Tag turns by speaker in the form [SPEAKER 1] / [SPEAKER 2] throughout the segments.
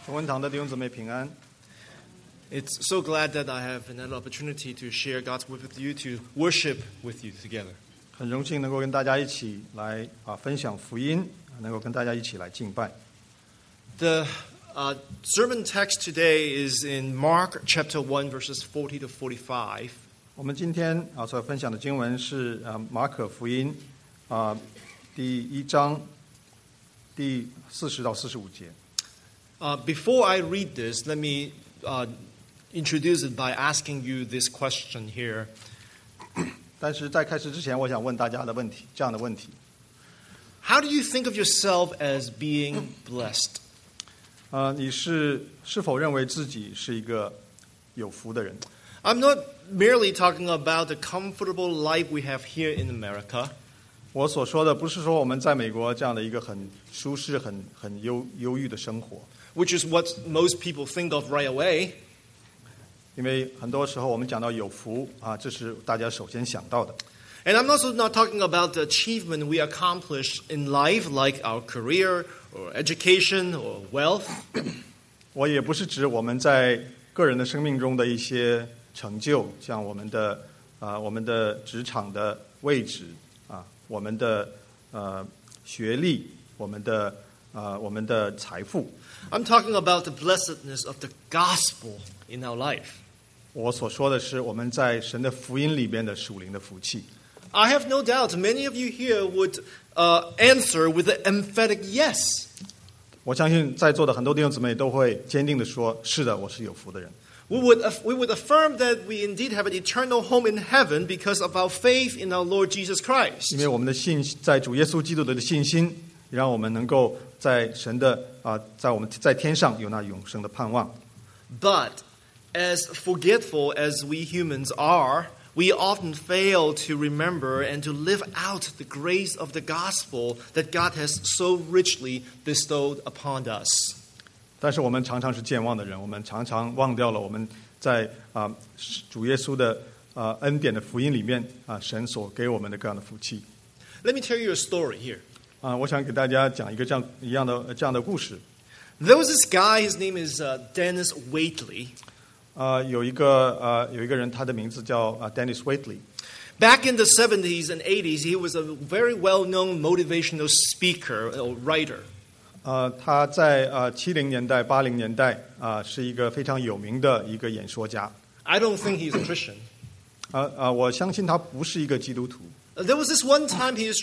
[SPEAKER 1] 同文堂的弟兄姊妹平安。
[SPEAKER 2] It's so glad that I have another opportunity to share God's word with you, to worship with you together.
[SPEAKER 1] 很荣幸能够跟大家一起来分享福音，能够跟大家一起来敬拜。
[SPEAKER 2] The sermon text today is in Mark chapter 1, verses 40 to 45.
[SPEAKER 1] 我们今天所分享的经文是马可福音第1章第40到45节。
[SPEAKER 2] Before I read this, let me introduce it by asking you this question here.
[SPEAKER 1] 但是在开始之前，我想问大家这样的问题：
[SPEAKER 2] How do you think of yourself as being blessed?
[SPEAKER 1] 你是否认为自己是一个有福的人？
[SPEAKER 2] I'm not merely talking about the comfortable life we have here in America.
[SPEAKER 1] 我所说的不是说我们在美国这样的一个很舒适、很忧郁的生活，
[SPEAKER 2] Which is what most people think of right away.
[SPEAKER 1] 因为很多时候我们讲到有福这是大家首先想到的。
[SPEAKER 2] And I'm also not talking about the achievement we accomplish in life, like our career or education or wealth.
[SPEAKER 1] 我也不是指我们在个人的生命中的一些成就，像我们的职场的位置我们的学历，我们的财富。
[SPEAKER 2] I'm talking about the blessedness of the gospel in our life.
[SPEAKER 1] 我所说的是我们在神的福音里边的属灵的福气。
[SPEAKER 2] I have no doubt many of you here would answer with an emphatic yes.
[SPEAKER 1] 我相信在座的很多弟兄姊妹都会坚定地说：“是的，我是有福的人。”
[SPEAKER 2] We would affirm that we indeed have an eternal home in heaven because of our faith in our Lord Jesus Christ.
[SPEAKER 1] 因为我们的在主耶稣基督的信心，让我们能够在神的在天上有那永生的盼望。
[SPEAKER 2] But as forgetful as we humans are, we often fail to remember and to live out the grace of the gospel that God has so richly bestowed upon us.
[SPEAKER 1] 但是我们常常是健忘的人，我们常常忘掉了我们在主耶稣的恩典的福音里面神所给我们的各样的福气。
[SPEAKER 2] Let me tell you a story here.
[SPEAKER 1] 我想给大家讲一个这样的故事。
[SPEAKER 2] There was this guy, his name is Dennis Waitley.
[SPEAKER 1] 有一个人，他的名字叫Dennis Waitley。
[SPEAKER 2] Back in the 70s and 80s, he was a very well-known motivational speaker or writer.
[SPEAKER 1] 他在70年代、80年代是一个非常有名的一个演说家。
[SPEAKER 2] I don't think he's a Christian.
[SPEAKER 1] 我相信他不是一个基督徒。
[SPEAKER 2] There was this one time he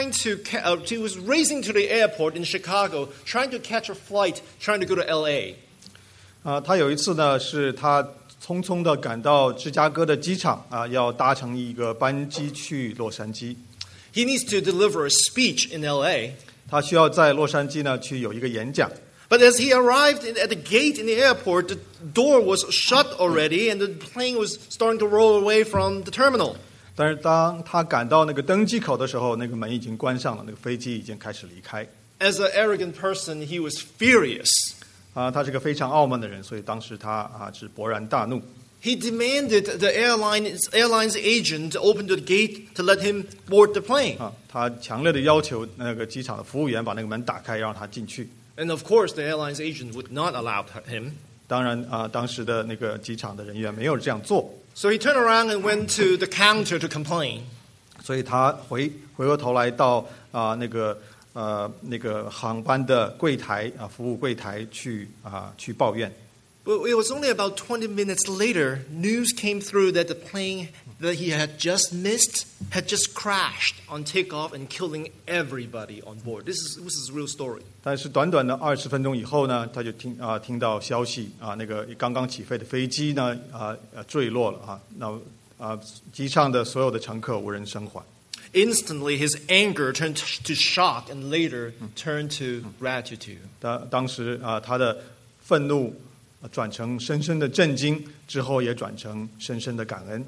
[SPEAKER 2] was racing to the airport in Chicago, trying to catch a flight, trying to go to L.A.
[SPEAKER 1] 他有一次呢，是他匆匆的赶到芝加哥的机场要搭乘一个班机去洛杉矶。
[SPEAKER 2] He needs to deliver a speech in L.A.
[SPEAKER 1] 他需要在洛杉矶呢去有一个演讲。
[SPEAKER 2] But as he arrived at the gate in the airport, the door was shut already, and the plane was starting to roll away from the terminal.
[SPEAKER 1] 但是当他赶到那个登机口的时候，那个门已经关上了，那个飞机已经开始离开。
[SPEAKER 2] As an arrogant person, he was furious.
[SPEAKER 1] 他是个非常傲慢的人，所以当时他是勃然大怒。
[SPEAKER 2] He demanded the airline's agent to open the gate to let him board the plane.
[SPEAKER 1] 他强烈的要求那个机场的服务员把那个门打开，让他进去。
[SPEAKER 2] And of course, the airline's agent would not allow him.
[SPEAKER 1] 当然当时的那个机场的人员没有这样做。
[SPEAKER 2] So he turned around and went to the counter to complain.
[SPEAKER 1] 所以他回过头来到那个航班的柜台服务柜台去抱怨。
[SPEAKER 2] But it was only about 20 minutes later, news came through that the plane that he had just missed had just crashed on takeoff and killing everybody on board. This is a real story.
[SPEAKER 1] 但是短短的20分钟以后呢，他就听到消息那个刚刚起飞的飞机呢坠落了那机上的所有的乘客无人生还。
[SPEAKER 2] Instantly, his anger turned to shock and later turned to gratitude.
[SPEAKER 1] 当时他的愤怒转成深深的震惊，之后也转成深深的感恩。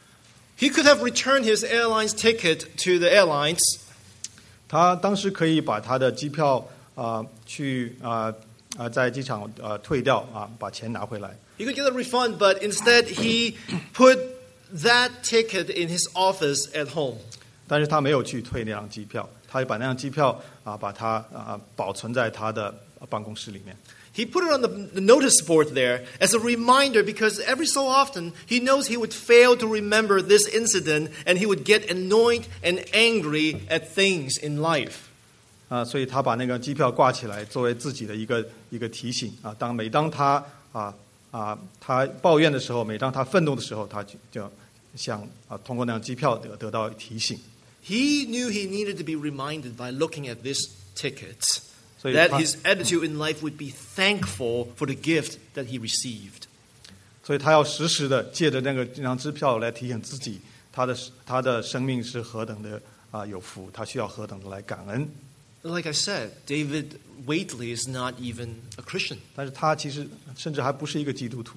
[SPEAKER 2] He could have returned his airline's ticket to the airlines.
[SPEAKER 1] 他当时可以把他的机票去在机场退掉把钱拿回来。
[SPEAKER 2] He could get a refund, but instead he put that ticket in his office at home.
[SPEAKER 1] 但是他没有去退那张机票，他把那张机票把它保存在他的办公室里面。
[SPEAKER 2] He put it on the notice board there as a reminder because every so often he knows he would fail to remember this incident and he would get annoyed and angry at things in life.
[SPEAKER 1] 所以他把那个机票挂起来，作为自己的一个提醒啊。每当他他抱怨的时候，每当他愤怒的时候，他就想通过那张机票得到提醒。
[SPEAKER 2] He knew he needed to be reminded by looking at this ticket
[SPEAKER 1] that
[SPEAKER 2] his attitude in life would be thankful for the gift that he received.
[SPEAKER 1] 所以他要时时的借着那张支票来提醒自己，他的生命是何等的有福，他需要何等的来感恩。
[SPEAKER 2] Like I said, David Waitley is not even a Christian.
[SPEAKER 1] 但是他其实甚至还不是一个基督徒。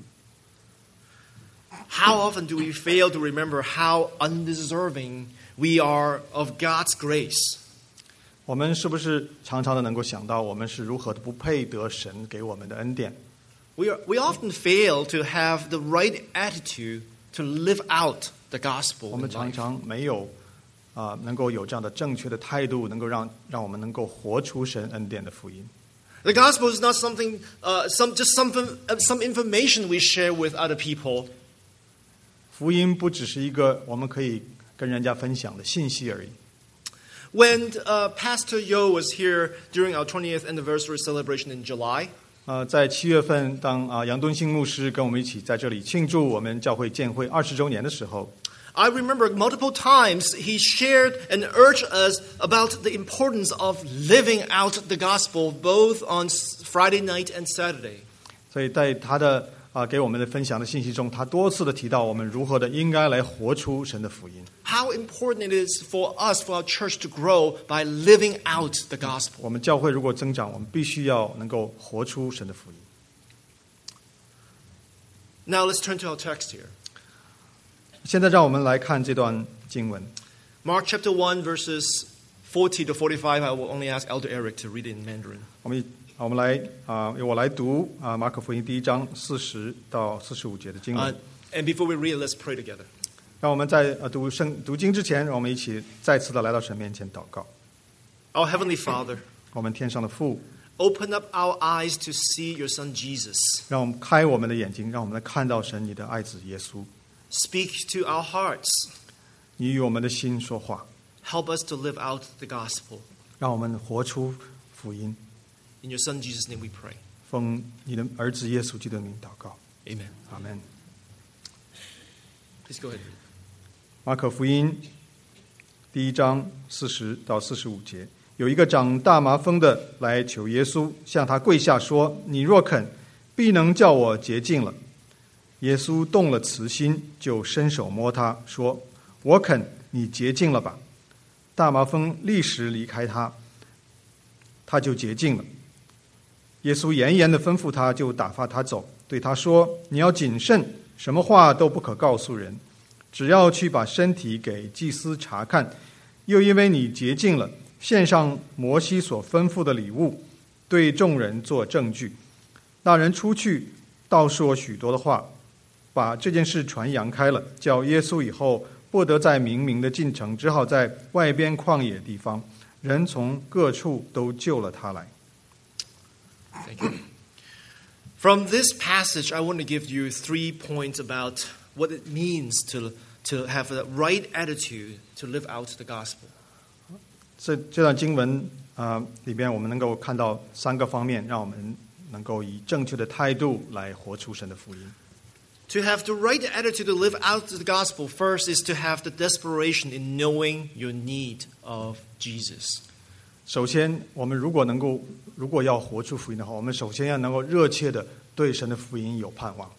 [SPEAKER 2] How often do we fail to remember how undeserving we are of God's grace?
[SPEAKER 1] 我们是不是常常的能够想到，我们是如何的不配得神给我们的恩典？
[SPEAKER 2] We often fail to have the right attitude to live out the gospel.
[SPEAKER 1] 我们常常没有能够有这样的正确的态度，能够让我们能够活出神恩典的福音。
[SPEAKER 2] The gospel is not something, some information we share with other people.
[SPEAKER 1] 福音不只是一个我们可以跟人家分享的信息而已。
[SPEAKER 2] When Pastor Yo was here during our 20th anniversary celebration in July,
[SPEAKER 1] 在7月份，当杨敦信牧师跟我们一起在这里庆祝我们教会建会20周年的时候，
[SPEAKER 2] I remember multiple times he shared and urged us about the importance of living out the gospel both on Friday night and Saturday.
[SPEAKER 1] 所以在他的给我们的分享的信息中，他多次的提到我们如何的应该来活出神的福音。
[SPEAKER 2] How important it is for us, for our church to grow by living out the gospel.
[SPEAKER 1] 我们教会如果增长，我们必须要能够活出神的福音。
[SPEAKER 2] Now let's turn to our text here.
[SPEAKER 1] 现在让我们来看这段经文。
[SPEAKER 2] Mark chapter 1 verses 40 to 45. I will only ask Elder Eric to read it in Mandarin.
[SPEAKER 1] 我们来由我来读马可福音第1章40到45节的经文。
[SPEAKER 2] And before we read, let's pray together.
[SPEAKER 1] 让我们在读经之前，让我们一起再次的来到神面前祷告。
[SPEAKER 2] Our Heavenly Father,
[SPEAKER 1] 我们天上的父，
[SPEAKER 2] open up our eyes to see your Son Jesus.
[SPEAKER 1] 让我们开我们的眼睛，让我们来看到神你的爱子耶稣。
[SPEAKER 2] Speak to our hearts.
[SPEAKER 1] 你与我们的心说话，
[SPEAKER 2] Help us to live out the gospel.
[SPEAKER 1] 让我们活出福音。
[SPEAKER 2] In your Son Jesus' name we pray.
[SPEAKER 1] 奉你的儿子耶稣基督的名祷告，
[SPEAKER 2] Amen.
[SPEAKER 1] 阿门。
[SPEAKER 2] Please go ahead.
[SPEAKER 1] 马可福音第1章40到45节，有一个长大麻风的来求耶稣，向他跪下说：“你若肯，必能叫我洁净了。”耶稣动了慈心，就伸手摸他，说：“我肯，你洁净了吧。”大麻风立时离开他，他就洁净了。耶稣严严地吩咐他，就打发他走，对他说：“你要谨慎，什么话都不可告诉人，只要去把身体给祭司查看，又因为你洁净了，献上摩西所吩咐的礼物，对众人做证据。”那人出去，道说许多的话，把这件事传扬开了，叫耶稣以后不得再明明的进城，只好在外边旷野地方，人从各处都救了他来。
[SPEAKER 2] Thank you. From this passage, I want to give you 3 points about what it means to have the right attitude to live out the gospel.
[SPEAKER 1] 这段经文里边，我们能够看到3个方面，让我们能够以正确的态度来活出神的福音。
[SPEAKER 2] To have the right attitude to live out the gospel, first is to have the desperation in knowing your need of Jesus.
[SPEAKER 1] 首先，我们如果要活出福音的话，我们首先要能够热切的对神的福音有盼望。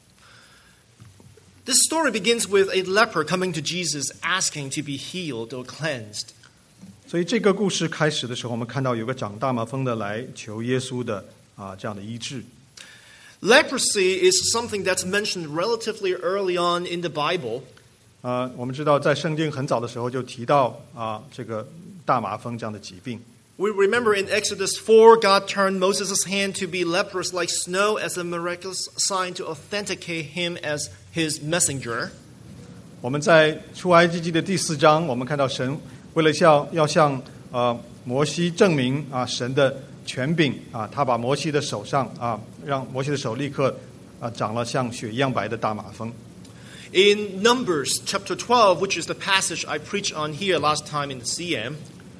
[SPEAKER 2] This story begins with a leper coming to Jesus asking to be healed or cleansed.
[SPEAKER 1] 所以这个故事开始的时候，我们看到有个长大麻风的来求耶稣的这样的医治。
[SPEAKER 2] Leprosy is something that's mentioned relatively early on in the Bible.
[SPEAKER 1] 我们知道在圣经很早的时候就提到这个大麻风这样的疾病。
[SPEAKER 2] We remember in Exodus 4, God turned Moses' hand to be leprous like snow as a miraculous sign to authenticate him as his messenger.
[SPEAKER 1] 我们在出埃及记的第4章，我们看到神为了要向摩西证明神的权柄啊，他把摩西的手上啊，让摩西的手立刻长了像雪一样白的大麻风。
[SPEAKER 2] In Numbers chapter 12, which is the passage I preached on here last time in the CM,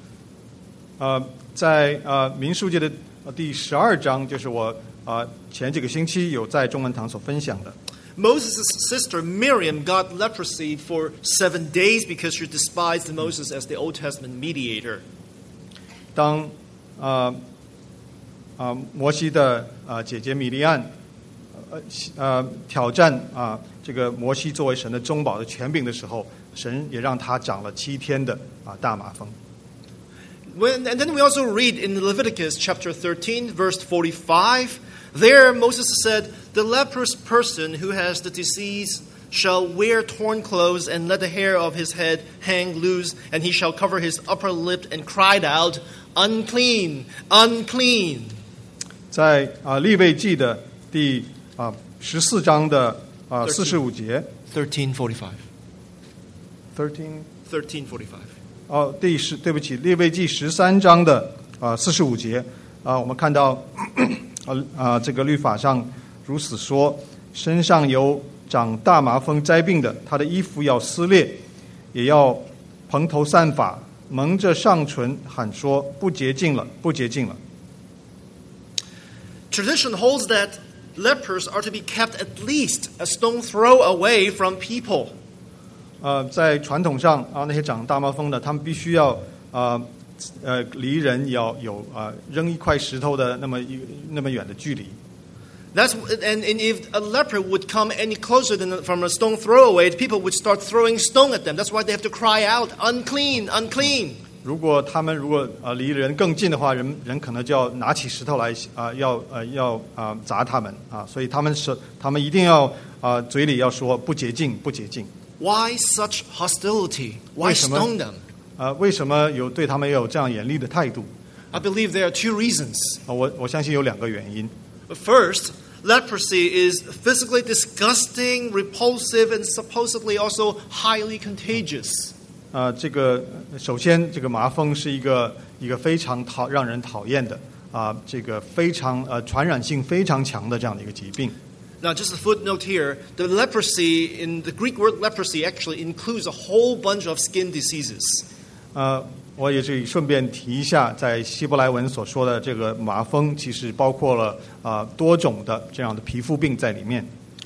[SPEAKER 1] 在民数记的第12章，就是我前几个星期有在中文堂所分享的。
[SPEAKER 2] Moses' sister Miriam got leprosy for 7 days because she despised Moses as the Old Testament mediator.
[SPEAKER 1] 当摩西的姐姐米利暗挑战这个摩西作为神的中保的权柄的时候，神也让他长了7天的大麻风。
[SPEAKER 2] And then we also read in Leviticus chapter 13, verse 45, there Moses said, the leprous person who has the disease shall wear torn clothes and let the hair of his head hang loose, and he shall cover his upper lip and cried out, unclean, unclean.
[SPEAKER 1] 在利未记的第14章的45节
[SPEAKER 2] 13:45.
[SPEAKER 1] 对不起，利未记13章的45节我们看到这个律法上如此说：身上有长大麻风灾病的，他的衣服要撕裂，也要蓬头散发，蒙着上唇，喊说：不洁净了，不洁净了。
[SPEAKER 2] Tradition holds that lepers are to be kept at least a stone throw away from people.
[SPEAKER 1] 在传统上那些长大麻风的，他们必须要离人要有扔一块石头的那么远的距离。
[SPEAKER 2] And if a leper would come any closer than from a stone throw away, people would start throwing stone at them. That's why they have to cry out, unclean, unclean.
[SPEAKER 1] 如果他们离人更近的话，人可能就要拿起石头来要砸他们所以他们一定要嘴里要说不洁净，不洁净。
[SPEAKER 2] Why such hostility? Why stone them?
[SPEAKER 1] 为什么对他们有这样严厉的态度？
[SPEAKER 2] I believe there are 2 reasons.
[SPEAKER 1] 我相信有2个原因。
[SPEAKER 2] First, leprosy is physically disgusting, repulsive, and supposedly also highly contagious.
[SPEAKER 1] 这个首先，这个麻风是一个非常让人讨厌的这个非常传染性非常强的这样的一个疾病。
[SPEAKER 2] Now, just a footnote here: the leprosy in the Greek word leprosy actually includes a whole bunch of skin diseases.
[SPEAKER 1] 我也是顺便提一下，在希伯来文所说的这个麻风，其实包括了多种的这样的皮肤病在里面。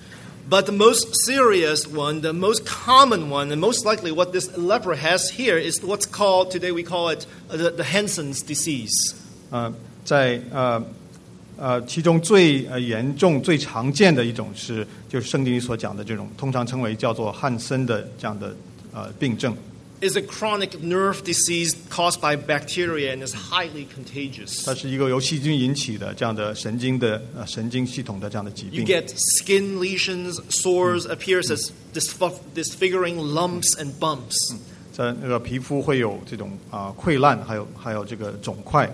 [SPEAKER 2] But the most serious one, the most common one, and most likely what this leper has here is what's called, today we call it the Hansen's disease.
[SPEAKER 1] 在其中最严重、最常见的一种就是圣经里所讲的这种，通常称为叫做汉森的这样的病症。
[SPEAKER 2] Is a chronic nerve disease caused by bacteria and is highly contagious.
[SPEAKER 1] 它是一个由细菌引起的这样的神经系统的这样的疾病。
[SPEAKER 2] You get skin lesions, sores, appears as disfiguring lumps and bumps.
[SPEAKER 1] 在那个皮肤会有这种溃烂，还有这个肿块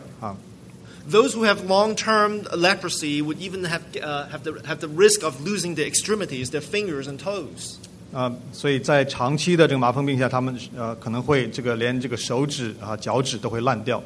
[SPEAKER 2] Those who have long-term leprosy would even have the risk of losing their extremities, their fingers and toes.
[SPEAKER 1] 所以在长期的这个麻风病下，他们可能会连这个手指脚趾都会烂掉。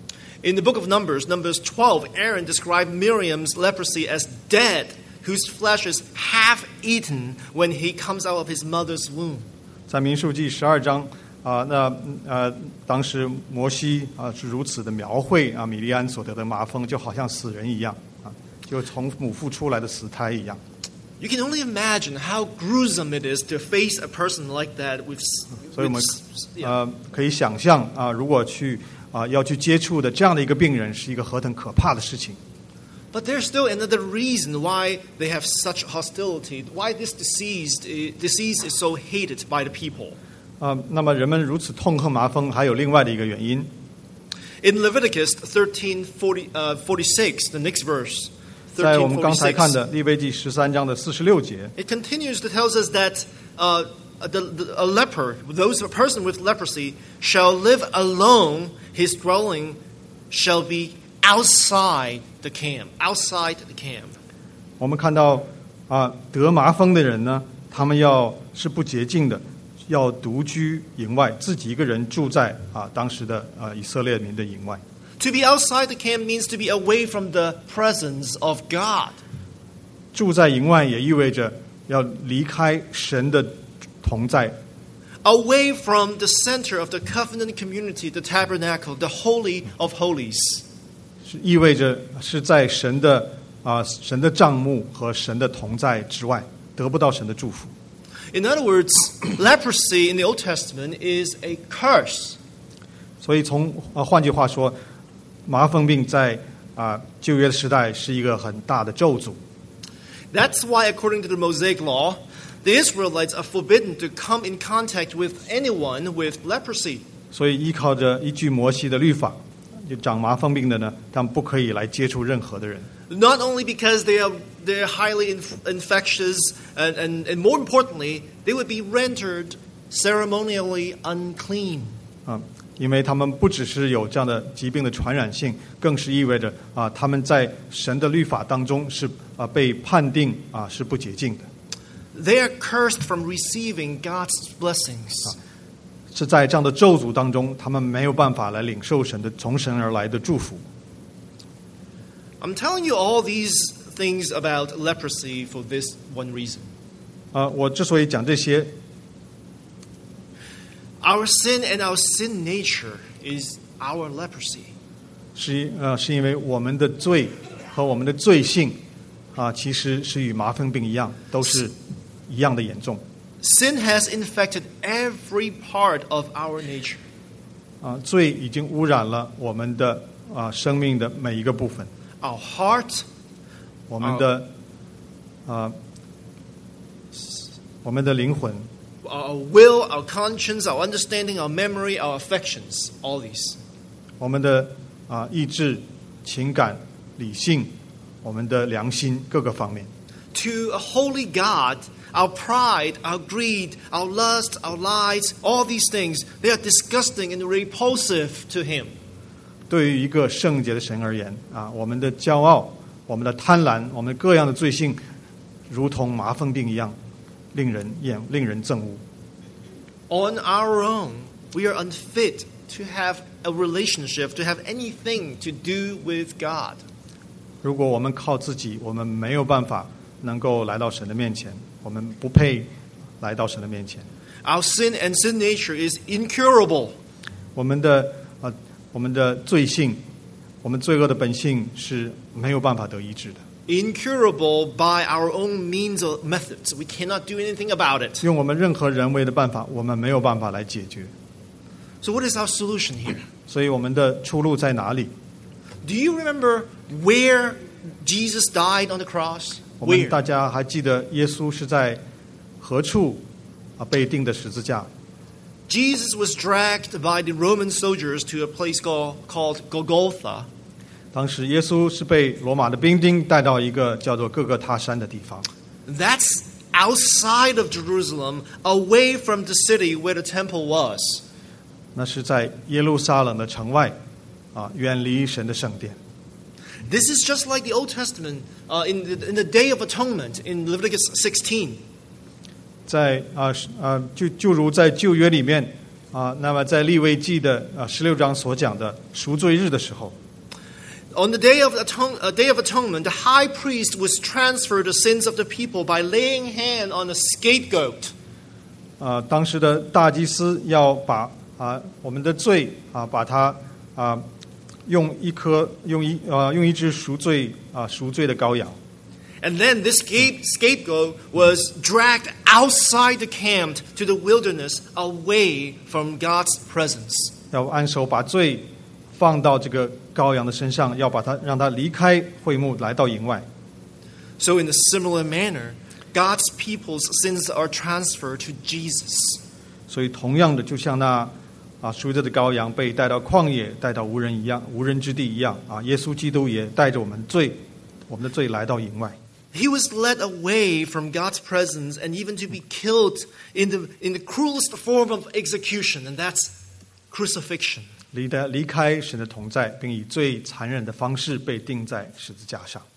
[SPEAKER 2] In the book of Numbers 12, Aaron described Miriam's leprosy as dead, whose flesh is half eaten when he comes out of his mother's womb.
[SPEAKER 1] 在民数记12章当时摩西是如此的描绘米利安所得的麻风，就好像死人一样就从母腹出来的死胎一样。
[SPEAKER 2] You can only imagine how gruesome it is to face a person like that with
[SPEAKER 1] 所以我们可以想象如果要去接触的这样的一个病人，是一个何等可怕的事情。
[SPEAKER 2] But there's still another reason why they have such hostility, why this disease is so hated by the people.
[SPEAKER 1] 那么人们如此痛恨麻风，还有另外的一个原因。
[SPEAKER 2] In Leviticus 13:46, the next verse.
[SPEAKER 1] 在我们刚才看的利未记13章的46节
[SPEAKER 2] It continues to tell us that a leper, a person with leprosy, shall live alone. His dwelling shall be outside the camp. Outside the camp.
[SPEAKER 1] 我们看到得麻风的人呢，他们是不洁净的，要独居营外，自己一个人住在当时的以色列民的营外。
[SPEAKER 2] To be outside the camp means to be away from the presence of God.
[SPEAKER 1] 住在营外也意味着要离开神的同在，
[SPEAKER 2] Away from the center of the covenant community, the tabernacle, the holy of holies.
[SPEAKER 1] 是意味着是在神的帐幕和神的同在之外，得不到神的祝福。
[SPEAKER 2] In other words, leprosy in the Old Testament is a curse.
[SPEAKER 1] 所以换句话说，麻风病在旧约的时代是一个很大的咒诅。
[SPEAKER 2] That's why, according to the Mosaic Law, the Israelites are forbidden to come in contact with anyone with leprosy.
[SPEAKER 1] 所以依靠着依据摩西的律法，就长麻风病的呢，他们不可以来接触任何的人。
[SPEAKER 2] Not only because they're highly infectious, and more importantly, they would be rendered ceremonially unclean.
[SPEAKER 1] 因为他们不只是有这样的疾病的传染性，更是意味着他们在神的律法当中是被判定是不洁净的。
[SPEAKER 2] They are cursed from receiving God's blessings.
[SPEAKER 1] 是在这样的咒诅当中，他们没有办法来领受神的从神而来的祝福。
[SPEAKER 2] I'm telling you all these things about leprosy for this one reason.
[SPEAKER 1] 我之所以讲这些，
[SPEAKER 2] Our sin and our sin nature is our leprosy.
[SPEAKER 1] 是因为我们的罪和我们的罪性其实是与麻风病一样，都是一样的严重。
[SPEAKER 2] Sin has infected every part of our nature.
[SPEAKER 1] 罪已经污染了我们的生命的每一个部分。
[SPEAKER 2] Our heart,
[SPEAKER 1] 我们的灵魂，
[SPEAKER 2] our will, our conscience, our understanding, our memory, our affections, all these.
[SPEAKER 1] 我们的意志、情感、理性，我们的良心各个方面。
[SPEAKER 2] To a holy God, our pride, our greed, our lust, our lies, all these things, they are disgusting and repulsive to Him.
[SPEAKER 1] 对于一个圣洁的神而言我们的骄傲、我们的贪婪、我们各样的罪性，如同麻风病一样，令人憎恶。
[SPEAKER 2] On our own, we are unfit to have a relationship, to have anything to do with God.
[SPEAKER 1] 如果我们靠自己，我们没有办法能够来到神的面前，我们不配来到神的面前。
[SPEAKER 2] Our sin and sin nature is incurable.
[SPEAKER 1] 我们的罪性，我们罪恶的本性是没有办法得医治的。
[SPEAKER 2] Incurable by our own means or methods. We cannot do anything about it.
[SPEAKER 1] 用我们任何人为的办法，我们没有办法来解决。
[SPEAKER 2] So what is our solution here?
[SPEAKER 1] 所以我们的出路在哪里？
[SPEAKER 2] Do you remember where Jesus died on the cross?
[SPEAKER 1] 我们
[SPEAKER 2] Where?
[SPEAKER 1] 大家还记得耶稣是在何处被钉的十字架？
[SPEAKER 2] Jesus was dragged by the Roman soldiers to a place called Golgotha.
[SPEAKER 1] 当时耶稣是被罗马的兵丁带到一个叫做各个他山的地方。
[SPEAKER 2] That's outside of Jerusalem, away from the city where the temple was.
[SPEAKER 1] 那是在耶路撒冷的城外远离神的圣殿。
[SPEAKER 2] This is just like the Old Testament in the Day of Atonement in Leviticus 16.
[SPEAKER 1] 在就如在旧约里面那么在利未记的16章所讲的赎罪日的时候，
[SPEAKER 2] On the Day of Atonement, the high priest was transferred the sins of the people by laying hand on a scapegoat.
[SPEAKER 1] 当时的大祭司要把我们的罪把它用一只赎罪的羔羊。
[SPEAKER 2] And then this scapegoat was dragged outside the camp to the wilderness away from God's presence.
[SPEAKER 1] 要按手把罪放到这个羔羊的身上，让他离开会幕，来到营外。
[SPEAKER 2] So in a similar manner, God's people's sins are transferred to Jesus.
[SPEAKER 1] 所以同样的，就像那赎罪的羔羊被带到旷野，带到无人之地一样耶稣基督也带着我们的罪来到营外。
[SPEAKER 2] He was led away from God's presence and even to be killed in the cruelest form of execution, and that's crucifixion.
[SPEAKER 1] 离开神的同在，并以最残忍的方式被钉在十字架上。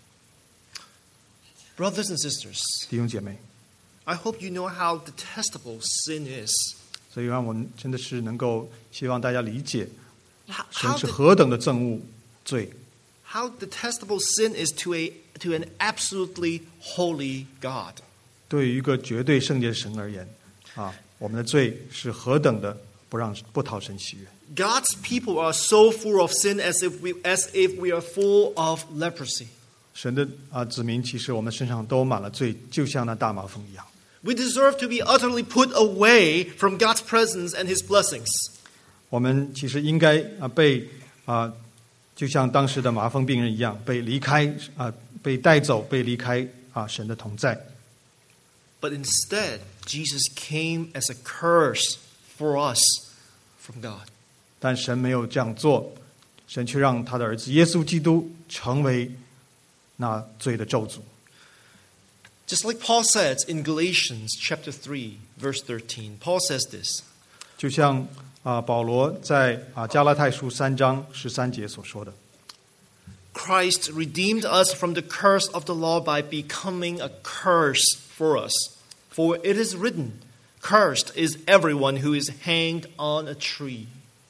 [SPEAKER 2] Brothers and sisters,
[SPEAKER 1] 弟兄姐妹，
[SPEAKER 2] I hope you know how detestable sin is.
[SPEAKER 1] 所以让我们真的是能够希望大家理解神是何等的憎恶罪。
[SPEAKER 2] How detestable sin is to an absolutely holy God.
[SPEAKER 1] 对于一个绝对圣洁的神而言，我们的罪是何等的不讨神喜悦。
[SPEAKER 2] God's people are so full of sin as if we are full of leprosy.
[SPEAKER 1] 神的子民，其实我们身上都满了罪，就像那大麻风一样。
[SPEAKER 2] We deserve to be utterly put away from God's presence and His blessings.
[SPEAKER 1] 我们其实应该就像当时的麻风病人一样，被带走，被离开神的同在。
[SPEAKER 2] But instead, Jesus came as a curse for us from God.
[SPEAKER 1] 但神没有这样做，神却让他的儿子耶稣基督成为那罪的咒诅。
[SPEAKER 2] Just like Paul says in Galatians chapter 3, verse 13. Paul says this.
[SPEAKER 1] 就像保罗在加拉太书3章13节所说的。
[SPEAKER 2] Christ redeemed us from the curse of the law by becoming a curse for us. For it is written, cursed is everyone who is hanged on a tree.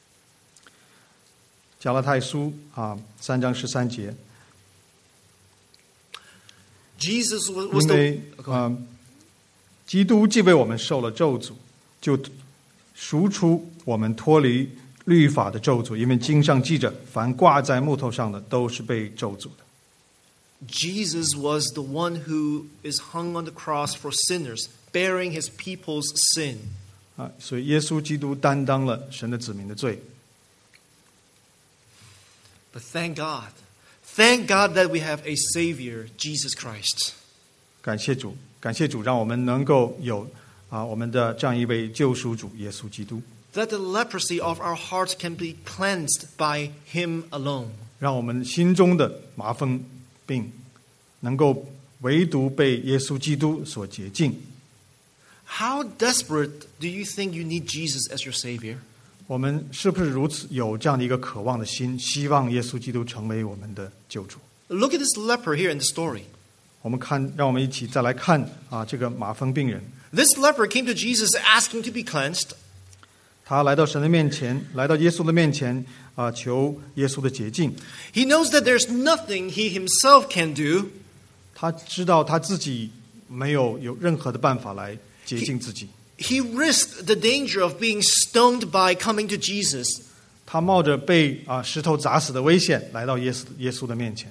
[SPEAKER 1] 加拉太书3章13节，
[SPEAKER 2] Jesus was
[SPEAKER 1] 因
[SPEAKER 2] the
[SPEAKER 1] 为基督既为我们受了咒诅，就赎出我们脱离律法的咒诅，因为经上记着，凡挂在木头上的都是被咒诅的。
[SPEAKER 2] Jesus was the one who is hung on the cross for sinners, bearing his people's sin.
[SPEAKER 1] 所以耶稣基督担当了神的子民的罪。
[SPEAKER 2] But thank God that we have a Savior, Jesus Christ.
[SPEAKER 1] 感谢主，让我们能够有我们的这样一位救赎主耶稣基督，
[SPEAKER 2] That the leprosy of our hearts can be cleansed by Him alone.
[SPEAKER 1] 让我们心中的麻风病能够唯独被耶稣基督所洁净。
[SPEAKER 2] How desperate do you think you need Jesus as your Savior?
[SPEAKER 1] 我们是不是如此有这样的一个渴望的心，希望耶稣基督成为我们的救主？
[SPEAKER 2] Look at this leper here in the story.
[SPEAKER 1] 让我们一起再来看这个麻风病人，
[SPEAKER 2] This leper came to Jesus asking to be cleansed.
[SPEAKER 1] 他来到神的面前，来到耶稣的面前求耶稣的洁净。
[SPEAKER 2] He knows that there's nothing he himself can do.
[SPEAKER 1] 他知道他自己没有任何的办法来洁净自己。
[SPEAKER 2] He risked the danger of being stoned by coming to Jesus.
[SPEAKER 1] 他冒着被石头砸死的危险来到耶稣的面前。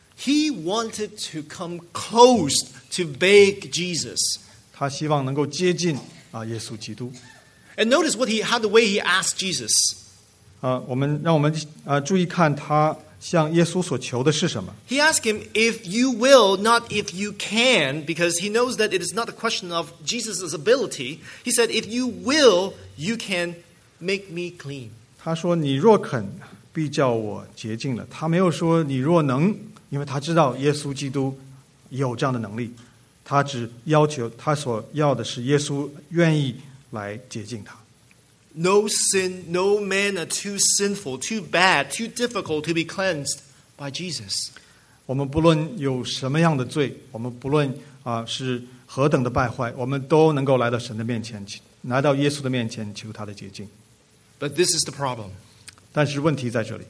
[SPEAKER 2] He wanted to come close to beg Jesus.
[SPEAKER 1] 他希望能够接近耶稣基督。
[SPEAKER 2] And notice how the way he asked Jesus.
[SPEAKER 1] 让我们注意看他向耶稣所求的是什么。
[SPEAKER 2] He asked him, if you will, not if you can, because he knows that it is not a question of Jesus' ability. He said, if you will, you can make me clean.
[SPEAKER 1] 他说：“你若肯，必叫我洁净了。”他没有说“你若能”，因为他知道耶稣基督有这样的能力。他只要求他所要的是耶稣愿意来洁净他。
[SPEAKER 2] No sin, no man are too sinful, too bad, too difficult to be cleansed by Jesus.
[SPEAKER 1] 我们不论有什么样的罪，我们不论是何等的败坏，我们都能够来到神的面前，来到耶稣的面前求他的洁净。
[SPEAKER 2] But this is the problem.
[SPEAKER 1] 但是问题在这里，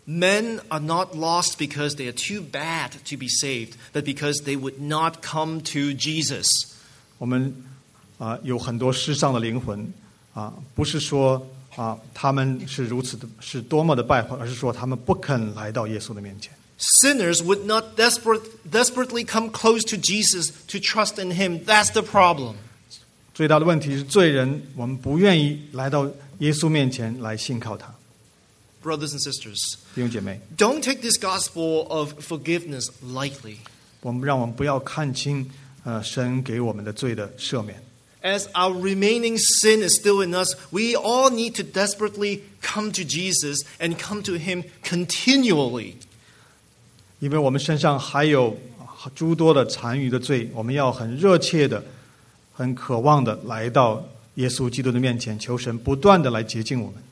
[SPEAKER 2] Men are not lost because they are too bad to be saved, but because they would not come to Jesus.
[SPEAKER 1] 我们有很多世上的灵魂不是说他们是如此的，是多么的败坏，而是说他们不肯来到耶稣的面前。
[SPEAKER 2] Sinners would not desperately come close to Jesus to trust in Him. That's the problem.
[SPEAKER 1] 最大的问题是罪人，我们不愿意来到耶稣面前来信靠他。
[SPEAKER 2] Brothers and sisters,
[SPEAKER 1] 弟兄姐妹，
[SPEAKER 2] don't take this gospel of forgiveness lightly.
[SPEAKER 1] 让我们不要看轻神给我们的罪的赦免。
[SPEAKER 2] As our remaining sin is still in us, we all need to desperately come to Jesus and come to Him continually.
[SPEAKER 1] 因为我们身上还有诸多的残余的罪，我们要很热切的、很渴望的来到耶稣基督的面前，求神不断的来洁净我们。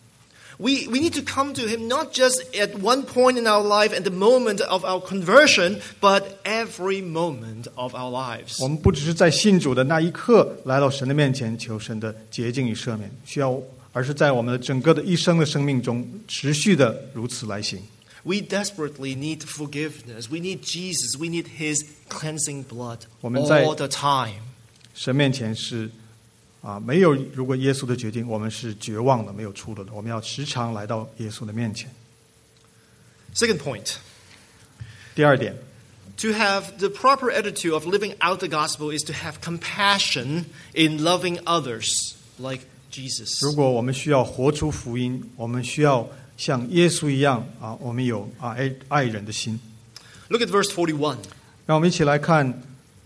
[SPEAKER 2] We need to come to Him not just at one point in our life, at the moment of our conversion, but every moment of our lives.
[SPEAKER 1] 我们不只是在信主的那一刻来到神的面前求神的洁净与赦免， 而是在我们的整个的一生的生命中持续的如此来行。
[SPEAKER 2] We desperately need forgiveness. We need Jesus. We need His cleansing blood
[SPEAKER 1] 我们在
[SPEAKER 2] all the time.
[SPEAKER 1] 神面前是没有如果耶稣的决定，我们是绝望的，没有出路的。我们要时常来到耶稣的面前。
[SPEAKER 2] Second point.
[SPEAKER 1] 第二点，
[SPEAKER 2] To have the proper attitude of living out the gospel is to have compassion in loving others like Jesus.
[SPEAKER 1] 如果我们需要活出福音，我们需要像耶稣一样我们有爱人的心。
[SPEAKER 2] Look at verse 41.
[SPEAKER 1] 让我们一起来看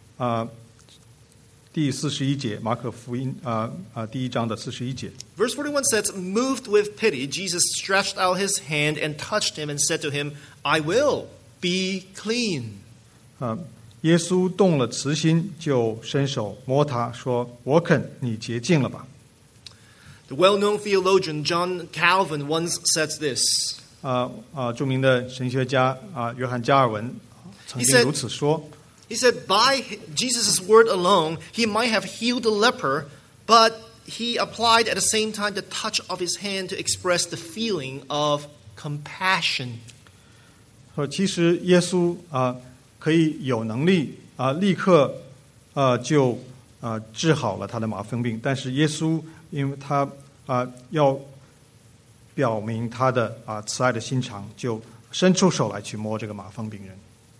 [SPEAKER 1] 第41节，马可福音第1章的41节。
[SPEAKER 2] Verse 41 says, Moved with pity, Jesus stretched out his hand and touched him and said to him, I will be clean.
[SPEAKER 1] 耶稣动了慈心，就伸手摸他，说：“我肯，你洁净了吧。”
[SPEAKER 2] The well-known theologian John Calvin once said this.
[SPEAKER 1] 著名的神学家约翰加尔文曾经如此说。
[SPEAKER 2] He said, by Jesus' word alone, he might have healed the leper, but he applied at the same time the touch of his hand to express the feeling of compassion.
[SPEAKER 1] 说其实耶稣可以有能力立刻就治好了他的麻风病，但是耶稣因为他要表明他的慈爱的心肠，就伸出手来去摸这个麻风病人。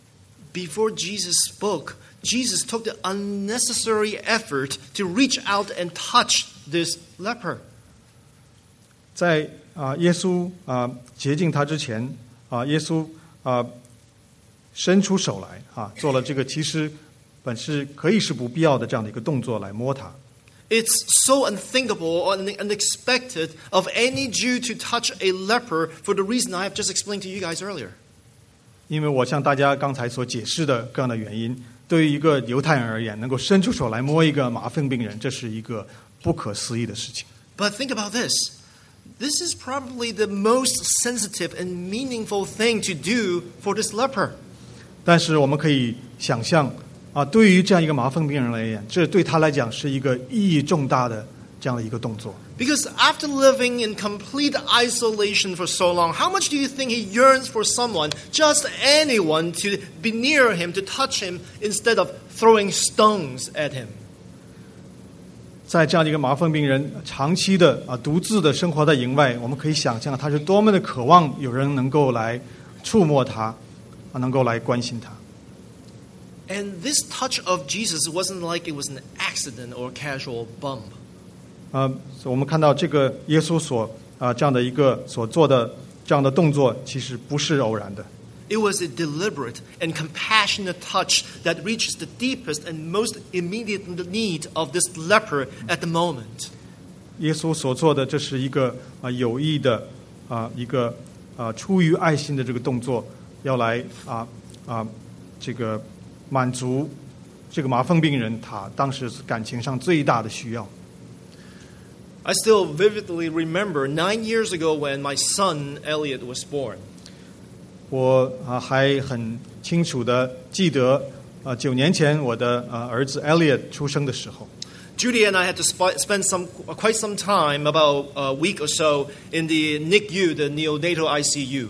[SPEAKER 2] Before Jesus spoke, Jesus took the unnecessary effort to reach out and touch this leper.
[SPEAKER 1] 在耶稣洁净他之前耶稣伸出手来做了这个其实本是可以是不必要的这样的一个动作来摸他。
[SPEAKER 2] It's so unthinkable or unexpected of any Jew to touch a leper for the reason I have just explained to you guys earlier.
[SPEAKER 1] 因为我向大家刚才所解释的各样的原因，对于一个犹太人而言，能够伸出手来摸一个麻风病人，这是一个不可思议的事情。
[SPEAKER 2] But think about this. This is probably the most sensitive and meaningful thing to do for this leper.
[SPEAKER 1] 但是我们可以想象对于这样一个麻风病人而言，这对他来讲是一个意义重大的这样的一个动作。
[SPEAKER 2] Because after living in complete isolation for so long, how much do you think he yearns for someone, just anyone, to be near him, to touch him, instead of throwing stones at him?
[SPEAKER 1] 在这样的一个麻风病人长期的独自的生活在营外，我们可以想象他是多么的渴望有人能够来触摸他能够来关心他。
[SPEAKER 2] And this touch of Jesus wasn't like it was an accident or a casual bump.
[SPEAKER 1] 我们看到这个耶稣这样的一个所做的这样的动作，其实不是偶然的。
[SPEAKER 2] It was a deliberate and compassionate touch that reaches the deepest and most immediate need of this leper at the moment.
[SPEAKER 1] 耶稣所做的，这是一个有意的一个出于爱心的这个动作，要来这个满足这个麻风病人他当时感情上最大的需要。
[SPEAKER 2] I still vividly remember 9 years ago when my son Elliot was born.
[SPEAKER 1] 我还很清楚的记得9年前我的儿子 Elliot 出生的时候。
[SPEAKER 2] Judy and I had to spend quite some time, about a week or so, in the NICU, the neonatal ICU.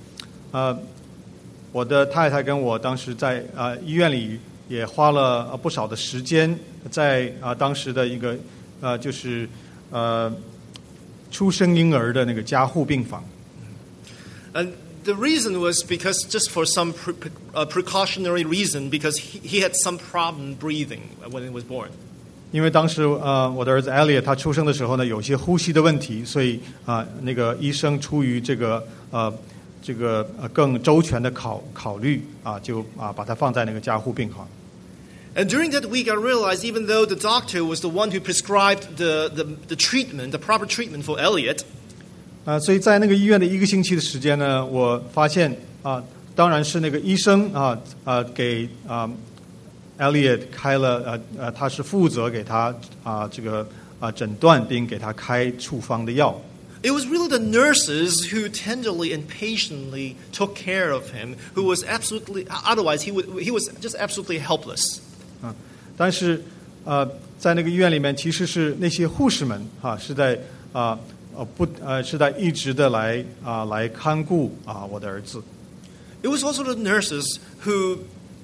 [SPEAKER 1] 我的太太跟我当时在医院里也花了不少的时间，在当时的一个就是出生婴儿的那个加护病房。
[SPEAKER 2] And the reason was because just for some precautionary reason, because he had some problem breathing when he was born.
[SPEAKER 1] 因为当时我的儿子 Elliot 他出生的时候呢，有些呼吸的问题，所以那个医生出于这个更周全的考虑就把他放在那个加护病房。
[SPEAKER 2] And during that week, I realized even though the doctor was the one who prescribed the treatment, the proper treatment for Elliot,
[SPEAKER 1] 所以在那个医院的1个星期的时间呢，我发现当然是那个医生给Elliot 开了他是负责给他这个诊断并给他开处方的药。
[SPEAKER 2] it was really the nurses who tenderly and patiently took care of him, who was absolutely, otherwise he was just absolutely helpless.
[SPEAKER 1] 但是在那个医院里面，其实是那些护士们是在是在一直的来看顾我的儿子。
[SPEAKER 2] It was also the nurses who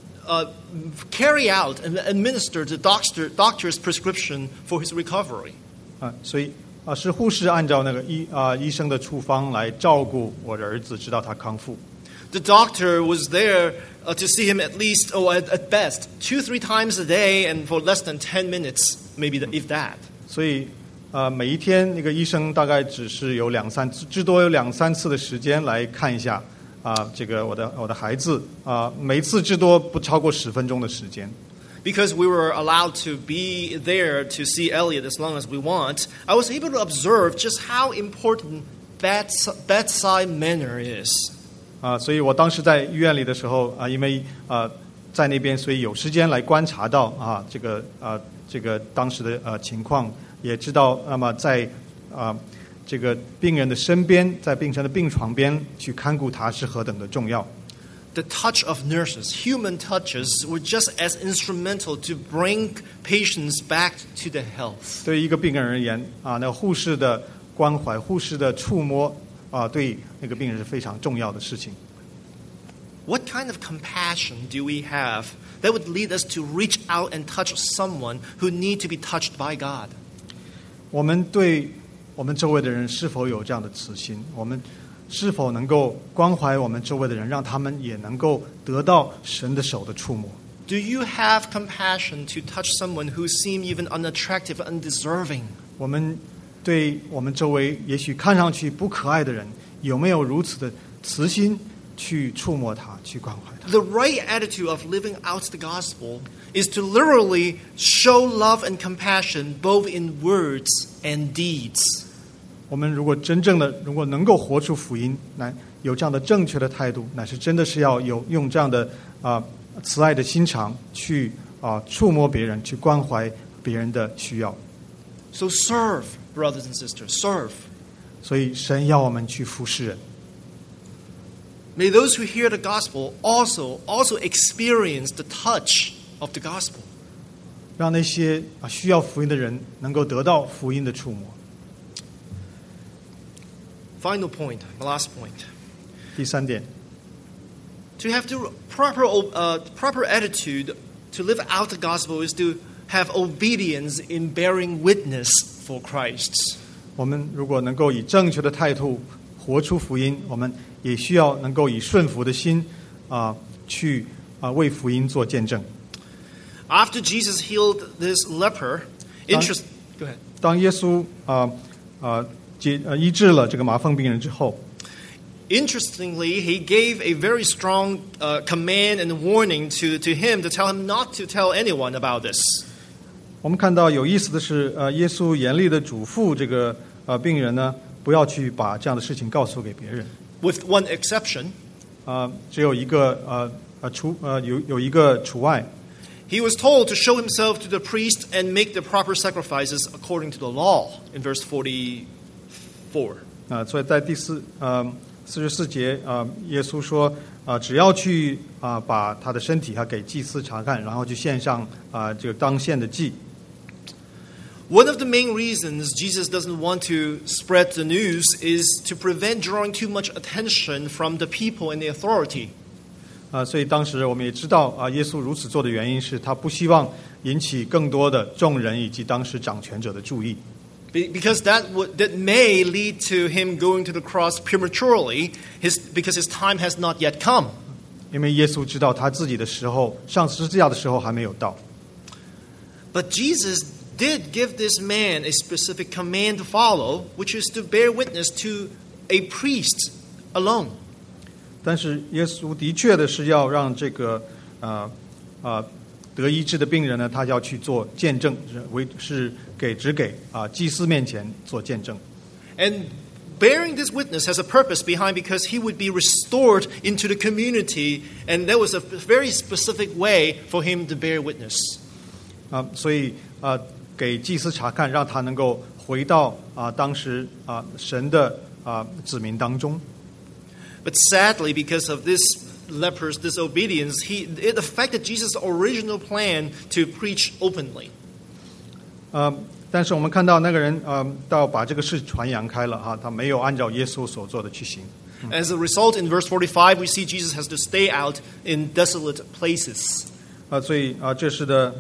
[SPEAKER 2] carry out and administer the doctor's prescription for his recovery.
[SPEAKER 1] 所以是护士按照那个医生的处方来照顾我的儿子，直到他康复。
[SPEAKER 2] The doctor was there to see him at least, at best, 2-3 times a day, and for less than 10 minutes, maybe if that.
[SPEAKER 1] 所以每一天那个医生大概只是有至多有2-3次的时间来看一下这个我的孩子每次至多不超过10分钟的时间。
[SPEAKER 2] Because we were allowed to be there to see Elliot as long as we want, I was able to observe just how important bedside manner is.
[SPEAKER 1] 所以我当时在医院里的时候因为在那边，所以有时间来观察到这个当时的情况，也知道那么在这个病人的身边，在病人的病床边去看顾他是何等的重要。
[SPEAKER 2] The touch of nurses, human touches, were just as instrumental to bring patients back to the health.
[SPEAKER 1] 对于一个病人而言那护士的关怀、护士的触摸对那个病人是非常重要的事情。
[SPEAKER 2] What kind of compassion do we have that would lead us to reach out and touch someone who need to be touched by God?
[SPEAKER 1] 我们对我们周围的人是否有这样的慈心？我们是否能够关怀我们周围的人，让他们也能够得到神的手的触摸？
[SPEAKER 2] Do you have compassion to touch someone who seems even unattractive, undeserving?
[SPEAKER 1] 我们对我们周围也许看上去不可爱的人，有没有如此的慈心去触摸他，去关怀他？
[SPEAKER 2] The right attitude of living out the gospel is to literally show love and compassion both in words and deeds.
[SPEAKER 1] 我们如果能够活出福音，有这样的正确的态度，乃是真的是要用这样的慈爱的心肠去触摸别人，去关怀别人的需要。
[SPEAKER 2] So serve, brothers and sisters, serve.
[SPEAKER 1] 所以神要我们去服侍人。
[SPEAKER 2] May those who hear the gospel also experience the touch of the gospel.
[SPEAKER 1] 让那些需要福音的人能够得到福音的触摸。
[SPEAKER 2] Final point, the last point.
[SPEAKER 1] 第3点。
[SPEAKER 2] To have the proper attitude to live out the gospel is to have obedience in bearing witness for Christ.
[SPEAKER 1] 我们如果能够以正确的态度活出福音，我们也需要能够以顺服的心去为福音做见证。
[SPEAKER 2] After Jesus healed this leper, go ahead.
[SPEAKER 1] 当耶稣医治了这个麻风病人之后。
[SPEAKER 2] Interestingly, he gave a very strong command and warning to him to tell him not to tell anyone about this.
[SPEAKER 1] 我们看到有意思的是，耶稣严厉的嘱咐这个病人呢，不要去把这样的事情告诉给别人。
[SPEAKER 2] With one exception,
[SPEAKER 1] 只有一个有一个除外。
[SPEAKER 2] He was told to show himself to the priest and make the proper sacrifices according to the law. In verse 44.
[SPEAKER 1] 所以在第44节耶稣说只要去把他的身体给祭司查看，然后去献上这个当献的祭。
[SPEAKER 2] One of the main reasons Jesus doesn't want to spread the news is to prevent drawing too much attention from the people and the authority.
[SPEAKER 1] 所以当时我们也知道耶稣如此做的原因是他不希望引起更多的众人以及当时掌权者的注意。
[SPEAKER 2] Because that may lead to him going to the cross prematurely, because his time has not yet come.
[SPEAKER 1] 因为耶稣知道他自己的时候，上十字架的时候还没有到。
[SPEAKER 2] But Jesus did give this man a specific command to follow, which is to bear witness to a priest alone.
[SPEAKER 1] 但是耶稣的确的是要让这个得医治的病人呢，他要去做见证，是只给祭司面前做见证。
[SPEAKER 2] And bearing this witness has a purpose behind, because he would be restored into the community, and there was a very specific way for him to bear witness.
[SPEAKER 1] 所以给祭司查看，让他能够回到当时神的子民当中。
[SPEAKER 2] But sadly, because of this leper's disobedience, it affected Jesus' original plan to preach openly.
[SPEAKER 1] 但是我们看到那个人到把这个事传扬开了他没有按照耶稣所做的去行。
[SPEAKER 2] As a result, in verse 45, we see Jesus has to stay out in desolate places.
[SPEAKER 1] 所以这事的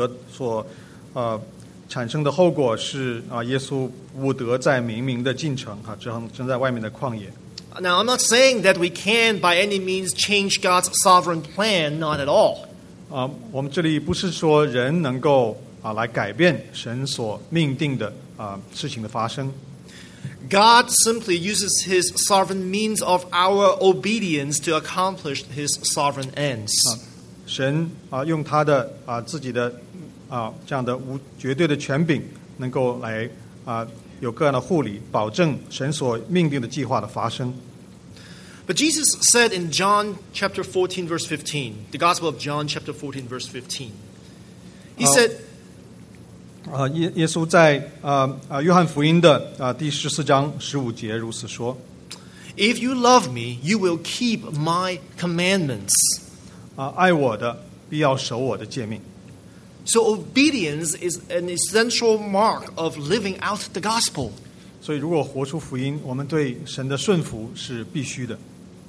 [SPEAKER 1] 产生的后果是耶稣不得在明明的进城正在外面的旷野。
[SPEAKER 2] Now, I'm not saying that we can by any means change God's sovereign plan, not at all.
[SPEAKER 1] 我们这里不是说人能够来改变神所命定的事情的发生。
[SPEAKER 2] God simply uses His sovereign means of our obedience to accomplish His sovereign ends.
[SPEAKER 1] 神用他的自己的这样的绝对的权柄，能够来有各样的护理，保证神所命定的计划的发生。
[SPEAKER 2] But Jesus said in John chapter 14, verse 15, the Gospel of John chapter 14, verse 15, He said,
[SPEAKER 1] 耶稣在约翰福音的第14章15节如此说
[SPEAKER 2] If you love me, you will keep my commandments.
[SPEAKER 1] 爱我的必要守我的诫命。
[SPEAKER 2] So obedience is an essential mark of living out the gospel.
[SPEAKER 1] 所以如果活出福音，我们对神的顺服是必须的。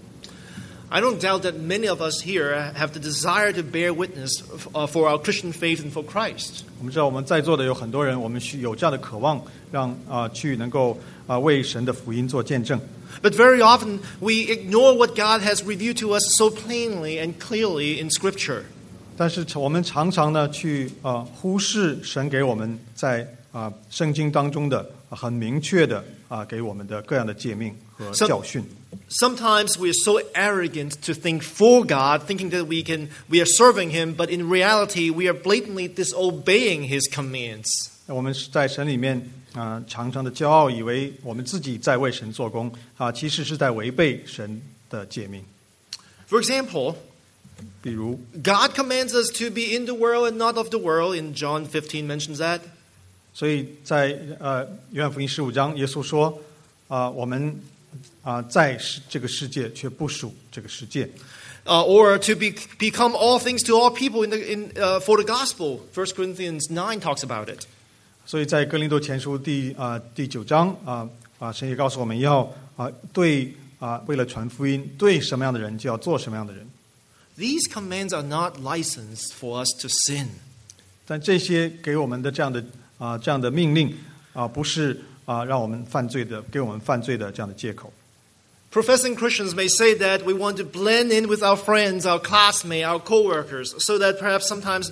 [SPEAKER 2] I don't doubt that many of us here have the desire to bear witness for our Christian faith and for Christ.
[SPEAKER 1] 我们知道我们在座的有很多人，我们有这样的渴望，让去能够为神的福音做见证。
[SPEAKER 2] But very often we ignore what God has revealed to us so plainly and clearly in Scripture.
[SPEAKER 1] 但是我们常常呢去忽视神给我们在圣经当中的很明确的给我们的各样的诫命和教训。
[SPEAKER 2] Sometimes we are so arrogant to think for God, thinking that we are serving Him, but in reality we are blatantly disobeying His commands.
[SPEAKER 1] 我们在神里面常常的骄傲，以为我们自己在为神做工其实是在违背神的诫命。
[SPEAKER 2] For example,
[SPEAKER 1] 比如
[SPEAKER 2] God commands us to be in the world and not of the world. In John 15 mentions that.
[SPEAKER 1] 所以在约翰福音15章，耶稣说我们在这个世界却不属这个世界。
[SPEAKER 2] Or to become all things to all people for the gospel. 1 Corinthians 9 talks about it.
[SPEAKER 1] 所以在哥林多前书第9章神也告诉我们要为了传福音，对什么样的人就要做什么样的人。
[SPEAKER 2] These commands are not licensed for us to sin.
[SPEAKER 1] 但这些给我们的这样的命令不是让我们犯罪的，给我们犯罪的这样的借口。
[SPEAKER 2] Professing Christians may say that we want to blend in with our friends, our classmates, our co-workers, so that perhaps sometimes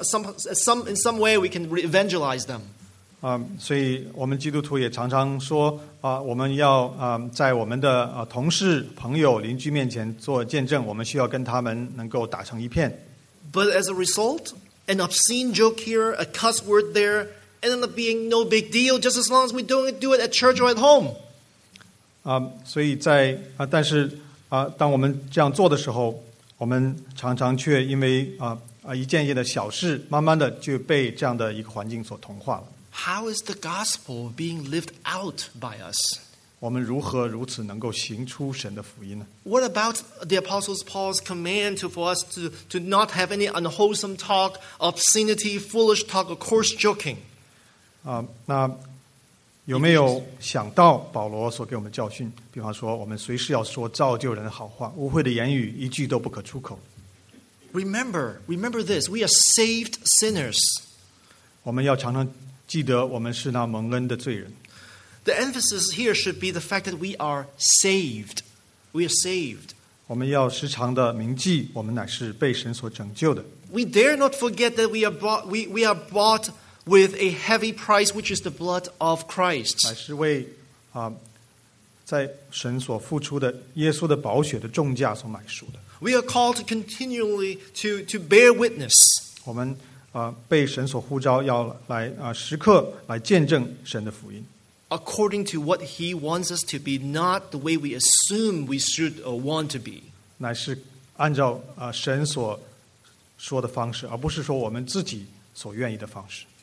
[SPEAKER 2] in some way we can evangelize them.
[SPEAKER 1] 所以我们基督徒也常常说我们要在我们的同事、朋友、邻居面前做见证，我们需要跟他们能够打成一片。
[SPEAKER 2] But as a result, an obscene joke here, a cuss word there, ended up being no big deal, just as long as we don't do it at church or at home.
[SPEAKER 1] 所以但是当我们这样做的时候，我们常常却因为一件一件的小事，慢慢的就被这样的一个环境所同化了。
[SPEAKER 2] How is the gospel being lived out by us?
[SPEAKER 1] 我们如何如此能够行出神的福音呢？
[SPEAKER 2] What about the Apostle Paul's command for us to not have any unwholesome talk, obscenity, foolish talk, or coarse joking?
[SPEAKER 1] 那有没有想到保罗所给我们教训？比方说，我们随时要说造就人的好话，污秽的言语一句都不可出口。
[SPEAKER 2] Remember this: we are saved sinners.
[SPEAKER 1] 我们要常常记得，我们是那蒙恩的罪人。
[SPEAKER 2] The emphasis here should be the fact that we are saved. We are saved.
[SPEAKER 1] 我们要时常的铭记，我们乃是被神所拯救的。
[SPEAKER 2] We dare not forget that we are bought with a heavy price, which is the blood of Christ.
[SPEAKER 1] 乃是为在神所付出的耶稣的宝血的重价所买赎的。
[SPEAKER 2] We are called to continually to bear witness.
[SPEAKER 1] 我们被神所呼召，要来时刻来见证神的福音。
[SPEAKER 2] According to what He wants us to be, not the way we assume we should or want to be.
[SPEAKER 1] 乃是按照神所说的方式，而不是说我们自己所愿意的方式。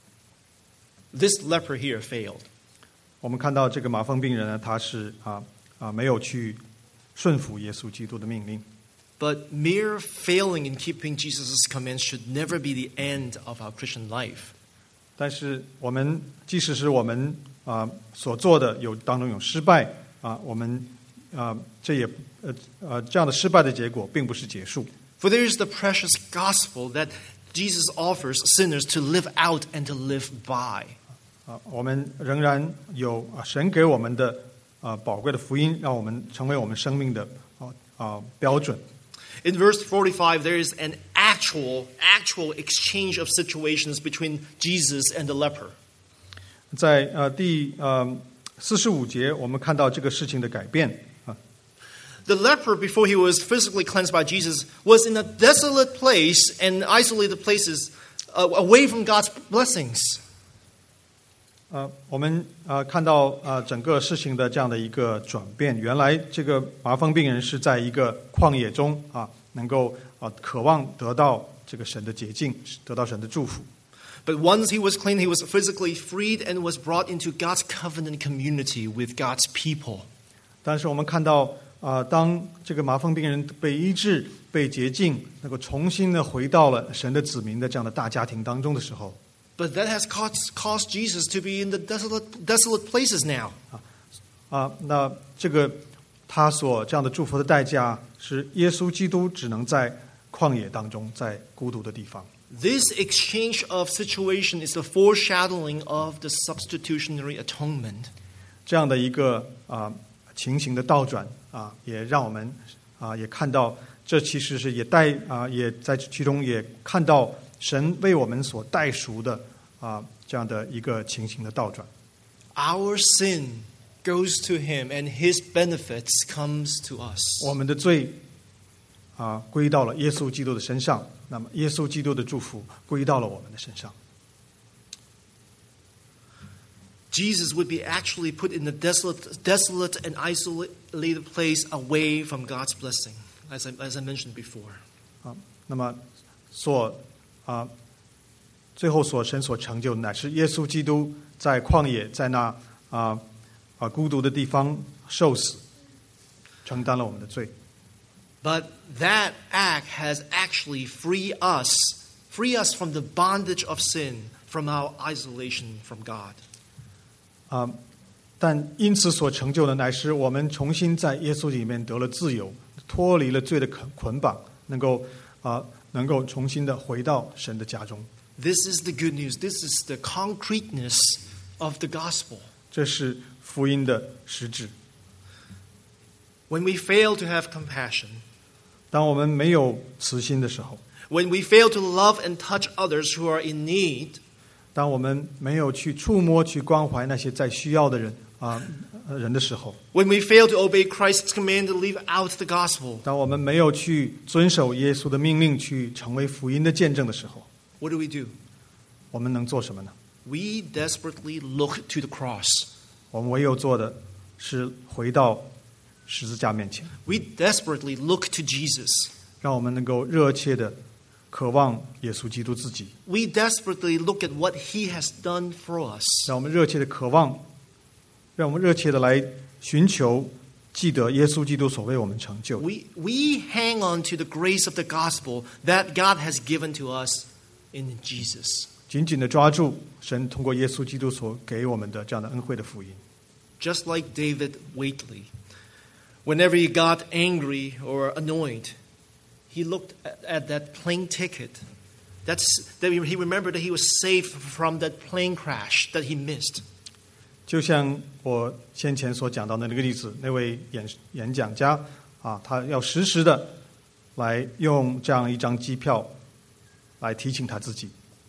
[SPEAKER 2] This leper here failed.
[SPEAKER 1] 我们看到这个麻风病人呢，他是没有去顺服耶稣基督的命令。
[SPEAKER 2] But mere failing in keeping Jesus' commands should never be the end of our Christian life.
[SPEAKER 1] 但是我们即使是我们所做的当中有失败我们这样的失败的结果并不是结束。
[SPEAKER 2] For there is the precious gospel that Jesus offers sinners to live out and to live by.
[SPEAKER 1] 我们仍然有神给我们的宝贵的福音，让我们成为我们生命的标准。
[SPEAKER 2] In verse 45, there is an actual exchange of situations between Jesus and the leper.
[SPEAKER 1] 在第45节，我们看到这个事情的改变。
[SPEAKER 2] The leper, before he was physically cleansed by Jesus, was in a desolate place and isolated places away from God's blessings.
[SPEAKER 1] 我们看到整个事情的这样的一个转变。原来这个麻风病人是在一个旷野中能够渴望得到这个神的洁净，得到神的祝福。
[SPEAKER 2] But once he was clean, he was physically freed and was brought into God's covenant community with God's people.
[SPEAKER 1] 但是我们看到当这个麻风病人被医治、被洁净，能够重新的回到了神的子民的这样的大家庭当中的时候，
[SPEAKER 2] But that has caused Jesus to be in the desolate places now.
[SPEAKER 1] 那这个他所这样的祝福的代价是耶稣基督只能在旷野当中，在孤独的地方。
[SPEAKER 2] This exchange of situation is the foreshadowing of the substitutionary atonement.
[SPEAKER 1] 这样的一个情形的倒转也让我们也看到，这其实是也在其中也看到神为我们所代赎的这样的一个情形的倒转。
[SPEAKER 2] Our sin goes to him and his benefits comes to us.
[SPEAKER 1] 我们的罪归到了耶稣基督的身上，那么耶稣基督的祝福归到了我们的身上。
[SPEAKER 2] Jesus would be actually put in a desolate and isolated place away from God's blessing, as I mentioned before.
[SPEAKER 1] 那么最后神所成就的乃是耶稣基督在旷野，在那孤独的地方受死，承担了我们的罪。
[SPEAKER 2] But that act has actually free us from the bondage of sin, from our isolation from God.
[SPEAKER 1] 但因此所成就的乃是我们重新在耶稣里面得了自由，脱离了罪的捆绑，能够重新的回到神的家中。
[SPEAKER 2] This is the good news. This is the concreteness of the gospel.
[SPEAKER 1] 这是福音的实质。
[SPEAKER 2] When we fail to have compassion,
[SPEAKER 1] 当我们没有慈心的时候，
[SPEAKER 2] when we fail to love and touch others who are in need,
[SPEAKER 1] 当我们没有去触摸、去关怀那些在需要的人的时候，
[SPEAKER 2] when we fail to obey Christ's command to live out the gospel,
[SPEAKER 1] 当我们没有去遵守耶稣的命令，去成为福音的见证的时候，
[SPEAKER 2] what do we do?
[SPEAKER 1] 我们能做什么呢？
[SPEAKER 2] We desperately look to the cross.
[SPEAKER 1] 我们唯有做的是回到十字架面前，
[SPEAKER 2] We desperately look to Jesus.
[SPEAKER 1] 让我们能够热切的渴望耶稣基督自己，
[SPEAKER 2] We desperately look at what he has done for us.
[SPEAKER 1] 让我们热切的渴望，让我们热切的来寻求，记得耶稣基督所为我们成就的。
[SPEAKER 2] We hang on to the grace of the gospel that God has given to us in Jesus.
[SPEAKER 1] 紧紧的抓住神通过耶稣基督所给我们的这样的恩惠的福音。
[SPEAKER 2] Just like David Waitley, whenever he got angry or annoyed, he looked at that plane ticket. That he remembered that he was saved from that plane crash that he missed.
[SPEAKER 1] 就像我先前所讲到的那个例子，那位演讲家他要时时的来用这样一张机票来提醒他自己。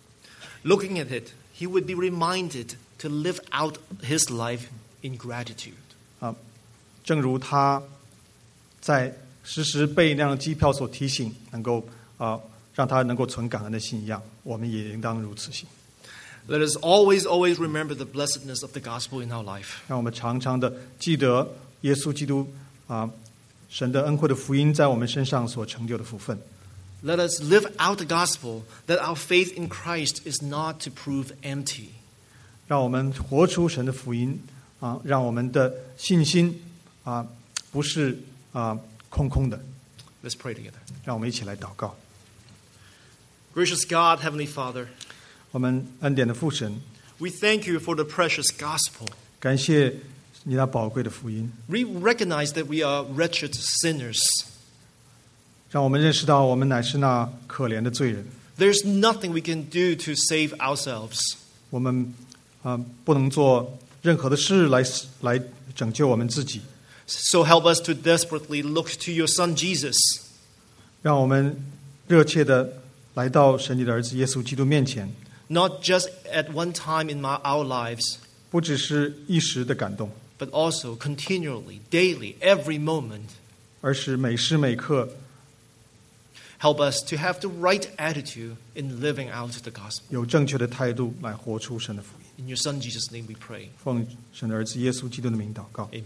[SPEAKER 2] Looking at it, he would be reminded to live out his life in gratitude.
[SPEAKER 1] 正如他在时时被那样的机票所提醒，能够让他能够存感恩的心一样，我们也应当如此行。
[SPEAKER 2] Let us always remember the blessedness of the gospel in our life.
[SPEAKER 1] 让我们常常的记得耶稣基督神的恩惠的福音在我们身上所成就的福分。
[SPEAKER 2] Let us live out the gospel that our faith in Christ is not to prove empty.
[SPEAKER 1] 让我们活出神的福音让我们的信心不是空空的。
[SPEAKER 2] Let's pray together.
[SPEAKER 1] 让我们一起来祷告。
[SPEAKER 2] Gracious God, Heavenly Father,
[SPEAKER 1] 我们恩典的父神，
[SPEAKER 2] we thank you for the precious gospel.
[SPEAKER 1] 感谢你那宝贵的福音，
[SPEAKER 2] We recognize that we are wretched sinners.
[SPEAKER 1] 让我们认识到我们乃是那可怜的罪人。
[SPEAKER 2] There's nothing we can do to save ourselves.
[SPEAKER 1] 我们不能做任何的事来拯救我们自己，
[SPEAKER 2] So help us to desperately look to your Son Jesus.
[SPEAKER 1] 让我们热切的来到神你的儿子耶稣基督面前，
[SPEAKER 2] Not just at one time in our lives,
[SPEAKER 1] 不只是一时的感动，
[SPEAKER 2] but also continually, daily, every moment.
[SPEAKER 1] 而是每时每刻
[SPEAKER 2] Help us to have the right attitude in living out the gospel.
[SPEAKER 1] 有正确的态度来活出神的福音。
[SPEAKER 2] In your Son Jesus' name we pray.
[SPEAKER 1] 奉神的儿子耶稣基督的名祷告。